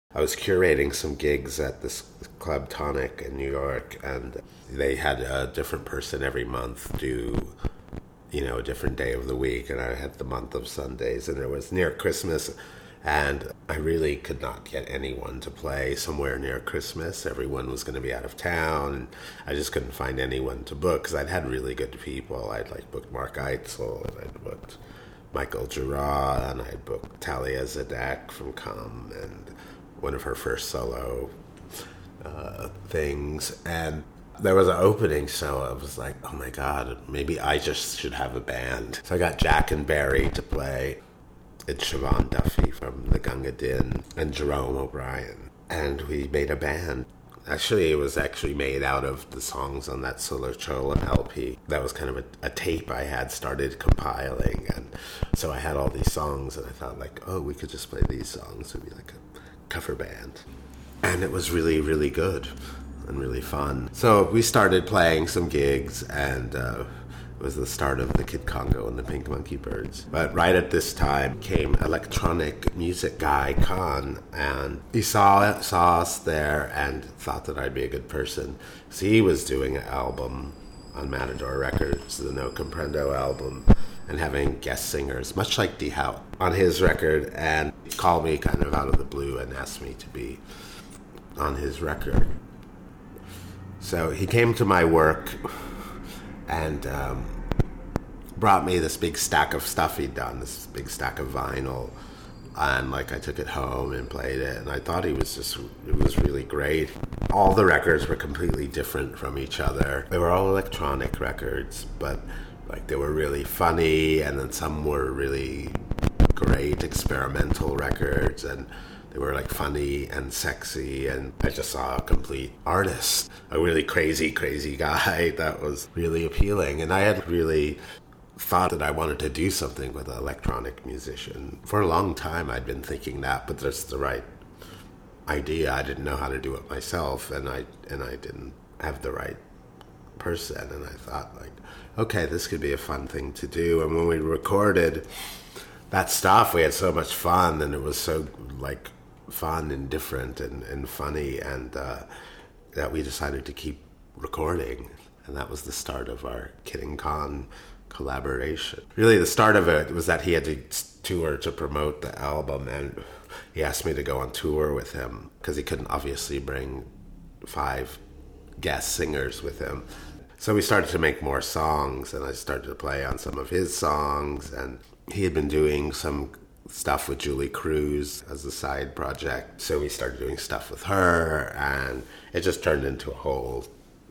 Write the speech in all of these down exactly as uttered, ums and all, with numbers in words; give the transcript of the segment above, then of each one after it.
I was curating some gigs at this Club Tonic in New York, and they had a different person every month do, you know, a different day of the week, and I had the month of Sundays, and it was near Christmas, and I really could not get anyone to play somewhere near Christmas. Everyone was going to be out of town, and I just couldn't find anyone to book, because I'd had really good people. I'd like booked Mark Eitzel, and I'd booked Michael Girard, and I'd booked Talia Zedek from Come, and one of her first solo uh, things. And there was an opening, so I was like, oh my God, maybe I just should have a band. So I got Jack and Barry to play. It's Siobhan Duffy from the Gunga Din and Jerome O'Brien. And we made a band. Actually, it was actually made out of the songs on that Solar Chola L P. That was kind of a, a tape I had started compiling. And so I had all these songs, and I thought, like, oh, we could just play these songs. It would be like a cover band. And it was really, really good and really fun. So we started playing some gigs, and uh, it was the start of the Kid Congo and the Pink Monkey Birds. But right at this time came electronic music guy Khan, and he saw saw us there and thought that I'd be a good person. So he was doing an album on Matador Records, the No Comprendo album, and having guest singers, much like Die Hout, on his record, and he called me kind of out of the blue and asked me to be on his record. So he came to my work and um, brought me this big stack of stuff he'd done, this big stack of vinyl, and like I took it home and played it, and I thought he was just, it was really great. All the records were completely different from each other. They were all electronic records, but like they were really funny, and then some were really great experimental records, and they were like funny and sexy, and I just saw a complete artist, a really crazy, crazy guy that was really appealing. And I had really thought that I wanted to do something with an electronic musician. For a long time I'd been thinking that, but that's the right idea. I didn't know how to do it myself, and I and I didn't have the right person, and I thought, like, okay, this could be a fun thing to do. And when we recorded that stuff, we had so much fun, and it was so like fun and different and, and funny, and uh, that we decided to keep recording. And that was the start of our Kid and Con collaboration. Really, the start of it was that he had to tour to promote the album, and he asked me to go on tour with him because he couldn't obviously bring five guest singers with him. So we started to make more songs, and I started to play on some of his songs, and he had been doing some stuff with Julie Cruz as a side project. So we started doing stuff with her, and it just turned into a whole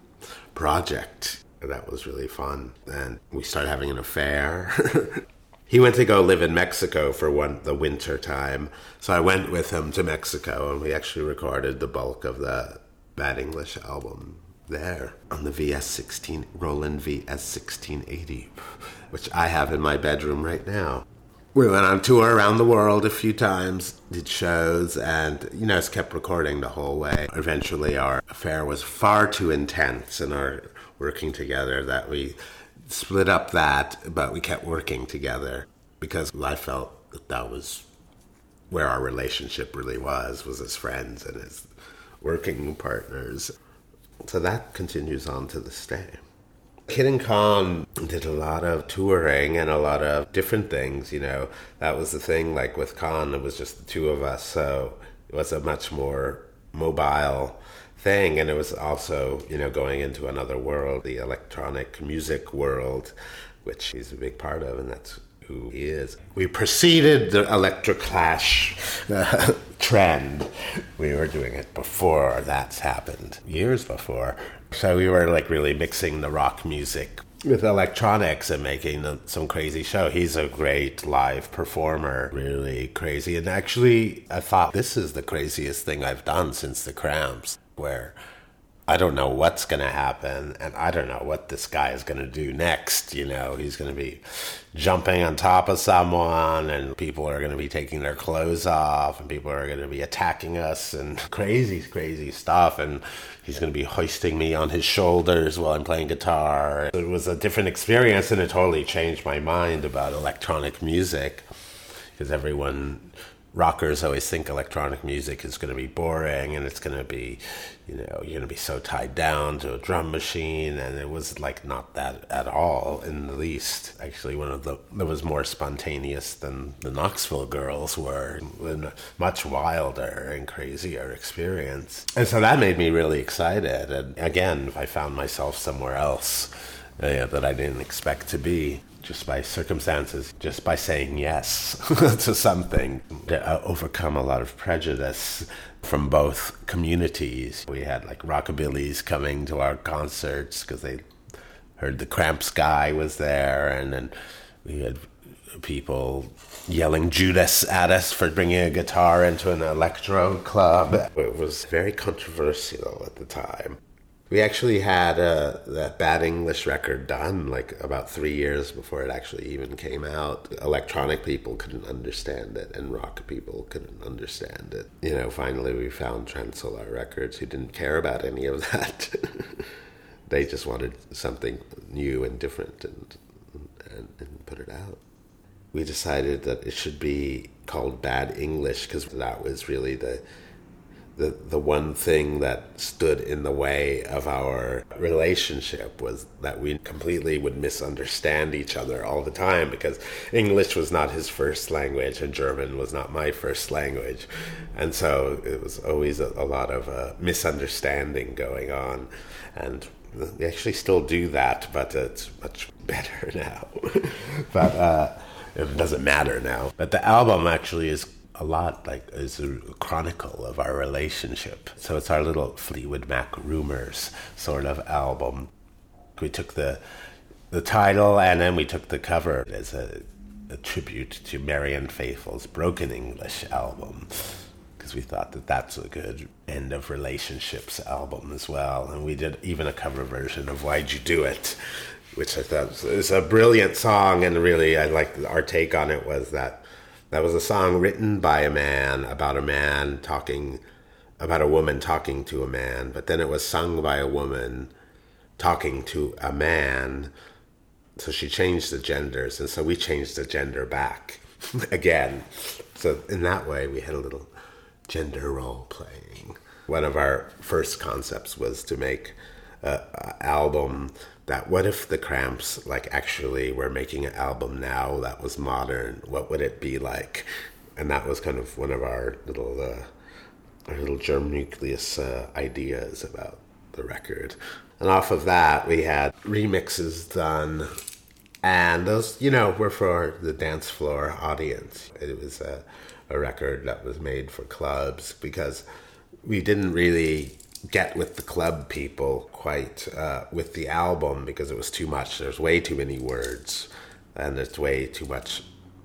project. That was really fun. And we started having an affair. He went to go live in Mexico for one the winter time. So I went with him to Mexico, and we actually recorded the bulk of the Bad English album there on the V S sixteen, Roland V S sixteen eighty, which I have in my bedroom right now. We went on tour around the world a few times, did shows, and, you know, just kept recording the whole way. Eventually our affair was far too intense in our working together that we split up that, but we kept working together because I felt that that was where our relationship really was, was as friends and as working partners. So that continues on to this day. Kid and Con did a lot of touring and a lot of different things, you know. That was the thing, like with Con, it was just the two of us, so it was a much more mobile thing, and it was also, you know, going into another world, the electronic music world, which he's a big part of, and that's who he is. We preceded the Electroclash uh, trend. We were doing it before that's happened, years before. So we were like really mixing the rock music with electronics and making a, some crazy show. He's a great live performer, really crazy. And actually, I thought this is the craziest thing I've done since the Cramps, where I don't know what's going to happen, and I don't know what this guy is going to do next. You know, he's going to be jumping on top of someone, and people are going to be taking their clothes off, and people are going to be attacking us, and crazy, crazy stuff. And he's going to be hoisting me on his shoulders while I'm playing guitar. It was a different experience, and it totally changed my mind about electronic music, because everyone rockers always think electronic music is going to be boring and it's going to be, you know, you're going to be so tied down to a drum machine. And it was like not that at all in the least. Actually, one of the, that was more spontaneous than the Knoxville Girls were, and much wilder and crazier experience. And so that made me really excited. And again, I found myself somewhere else uh, that I didn't expect to be. Just by circumstances, just by saying yes to something, to uh, overcome a lot of prejudice from both communities. We had like rockabillys coming to our concerts because they heard the Cramps guy was there, and then we had people yelling Judas at us for bringing a guitar into an electro club. It was very controversial at the time. We actually had uh, that Bad English record done like about three years before it actually even came out. Electronic people couldn't understand it, and rock people couldn't understand it. You know, finally we found Transolar Records who didn't care about any of that. They just wanted something new and different and, and, and put it out. We decided that it should be called Bad English because that was really the The, the one thing that stood in the way of our relationship was that we completely would misunderstand each other all the time because English was not his first language and German was not my first language. And so it was always a, a lot of uh, misunderstanding going on. And we actually still do that, but it's much better now. But uh, it doesn't matter now. But the album actually is a lot like is a chronicle of our relationship. So it's our little Fleetwood Mac Rumors sort of album. We took the the title and then we took the cover as a, a tribute to Marianne Faithfull's Broken English album, because we thought that that's a good end of relationships album as well. And we did even a cover version of Why'd You Do It, which I thought was, was a brilliant song, and really I liked our take on it was that That was a song written by a man about a man talking, about a woman talking to a man, but then it was sung by a woman talking to a man. So she changed the genders, and so we changed the gender back again. So in that way, we had a little gender role playing. One of our first concepts was to make an album that what if the Cramps like actually were making an album now that was modern? What would it be like? And that was kind of one of our little uh, our little germ nucleus uh, ideas about the record. And off of that, we had remixes done, and those, you know, were for the dance floor audience. It was a, a record that was made for clubs because we didn't really get with the club people quite uh, with the album because it was too much. There's way too many words and there's way too much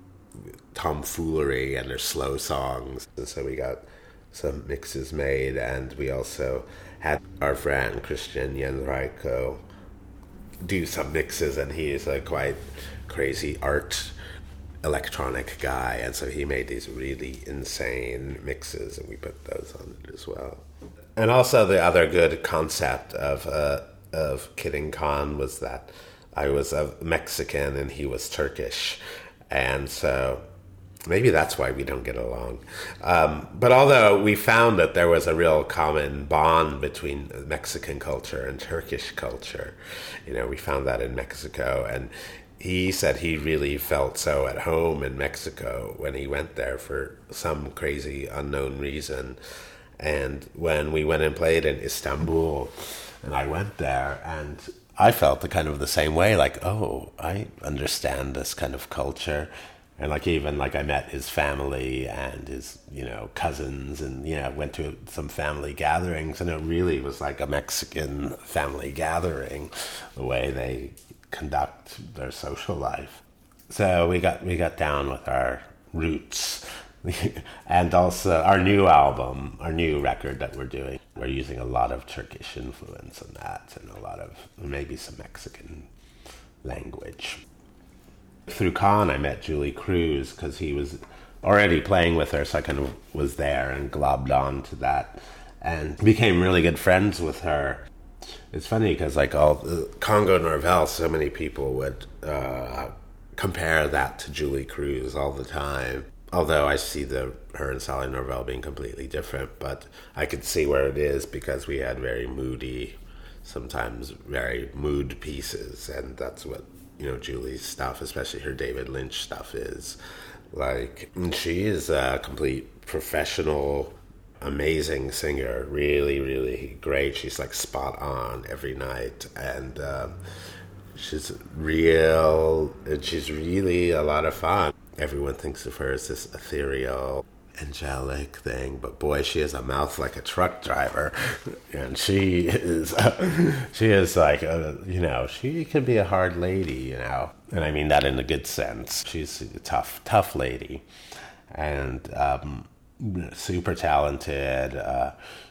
tomfoolery and there's slow songs. And so we got some mixes made, and we also had our friend Christian Yenreiko do some mixes, and he is a quite crazy art electronic guy, and so he made these really insane mixes and we put those on it as well. And also the other good concept of uh, of Kidding Khan was that I was a Mexican and he was Turkish. And so maybe that's why we don't get along. Um, but although we found that there was a real common bond between Mexican culture and Turkish culture, you know, we found that in Mexico. And he said he really felt so at home in Mexico when he went there for some crazy unknown reason. And when we went and played in Istanbul, and I went there, and I felt the kind of the same way, like, oh, I understand this kind of culture. And like even like I met his family and his, you know, cousins, and, you know, went to some family gatherings, and it really was like a Mexican family gathering, the way they conduct their social life. So we got we got down with our roots. And also our new album, our new record that we're doing, we're using a lot of Turkish influence in that, and a lot of maybe some Mexican language. Through Khan, I met Julie Cruz because he was already playing with her, so I kind of was there and globbed on to that and became really good friends with her. It's funny because like all the Congo Norvell, so many people would uh, compare that to Julie Cruz all the time. although I see the her and Sally Norvell being completely different, but I could see where it is because we had very moody, sometimes very mood pieces, and that's what, you know, Julie's stuff, especially her David Lynch stuff, is like. And she is a complete professional, amazing singer, really, really great. She's like spot on every night, and um, she's real, and she's really a lot of fun. Everyone thinks of her as this ethereal, angelic thing, but boy, she has a mouth like a truck driver, and she is, uh, she is like, a, you know, she can be a hard lady, you know, and I mean that in a good sense. She's a tough, tough lady, and um, super talented. Uh,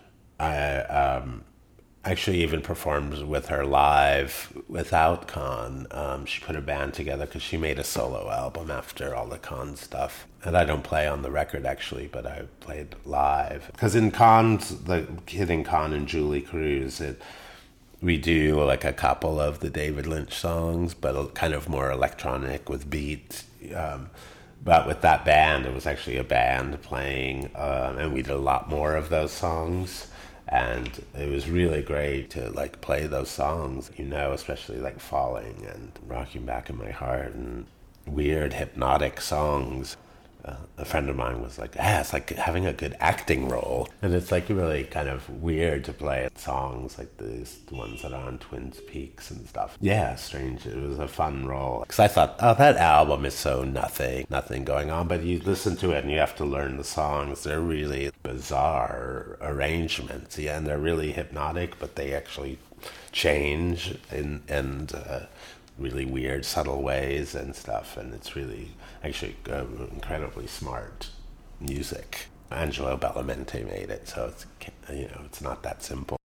I um, actually even performed with her live without Khan. Um, she put a band together because she made a solo album after all the Khan stuff. And I don't play on the record, actually, but I played live. Because in Khan's, the Hitting Khan and Julie Cruz, it, we do like a couple of the David Lynch songs, but kind of more electronic with beat. Um, but with that band, it was actually a band playing, um, and we did a lot more of those songs. And it was really great to like play those songs, you know, especially like Falling and Rocking Back in My Heart and weird hypnotic songs. Uh, a friend of mine was like, ah, it's like having a good acting role. And it's like really kind of weird to play songs like these, the ones that are on Twin Peaks and stuff. Yeah, strange. It was a fun role. Because I thought, oh, that album is so nothing, nothing going on. But you listen to it and you have to learn the songs. They're really bizarre arrangements. Yeah, and they're really hypnotic, but they actually change in, and uh, really weird, subtle ways and stuff. And it's really actually uh, incredibly smart music. Angelo Badalamenti made it, so it's, you know, it's not that simple.